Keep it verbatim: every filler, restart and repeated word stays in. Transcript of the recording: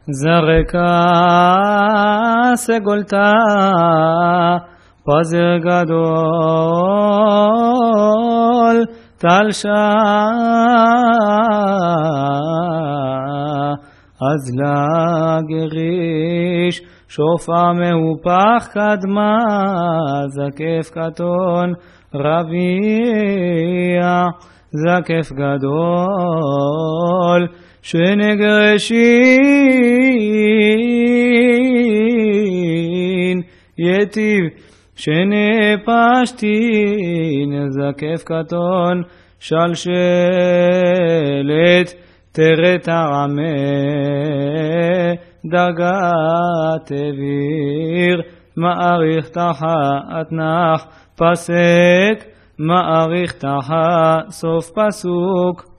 זרקה סגולתה פזר גדול תלשה אז לגריש שופע מהופך קדמה זקף קטון רביע זקף גדול שנגרשין יטיב שנפשתין זקף קטון שלשלת תרת הרמה דרגת אוויר מעריך תחת נח פסק מעריך תחת סוף פסוק